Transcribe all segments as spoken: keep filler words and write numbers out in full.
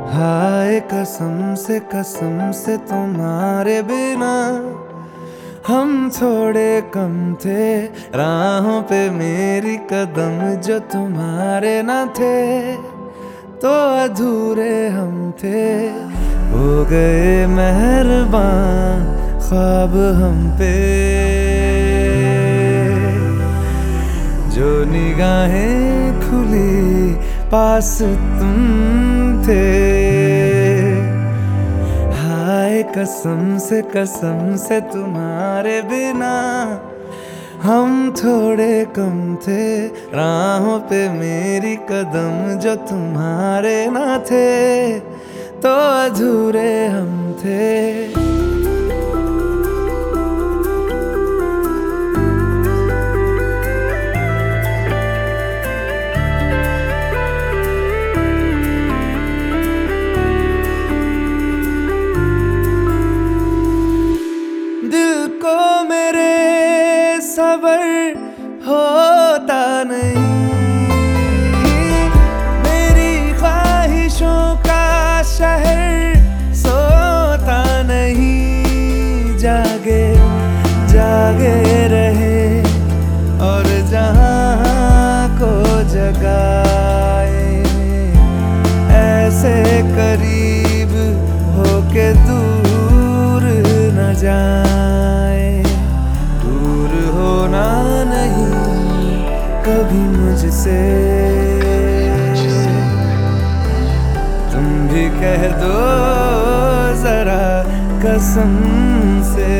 हाय कसम से कसम से तुम्हारे बिना हम थोड़े कम थे। राहों पे मेरी कदम जो तुम्हारे न थे तो अधूरे हम थे। हो गए मेहरबान ख्वाब हम पे, जो निगाहें खुली पास तुम थे। हाय कसम से कसम से तुम्हारे बिना हम थोड़े कम थे। राहों पे मेरी कदम जो तुम्हारे ना थे तो अधूरे हम थे। दिल को मेरे सबर होता नहीं, मेरी ख्वाहिशों का शहर सोता नहीं। जागे जागे रहे और जहां को जगाए, ऐसे करीब होके दूर न जाए। दूर होना नहीं कभी मुझसे, तुम भी कह दो जरा कसम से।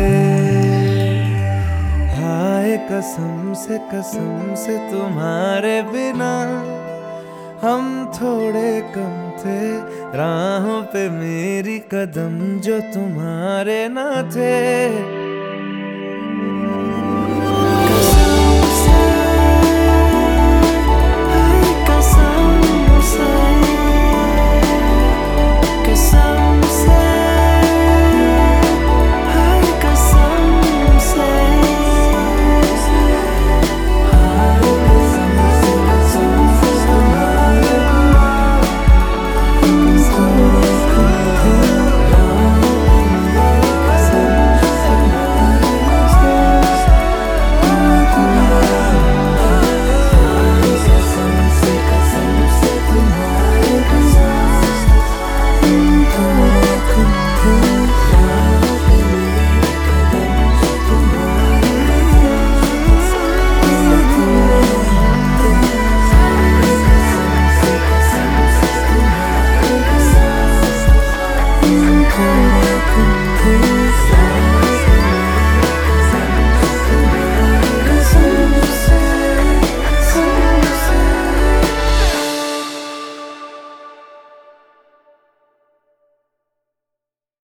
हाय कसम से कसम से तुम्हारे बिना हम थोड़े कम थे। राहों पे मेरी कदम जो तुम्हारे ना थे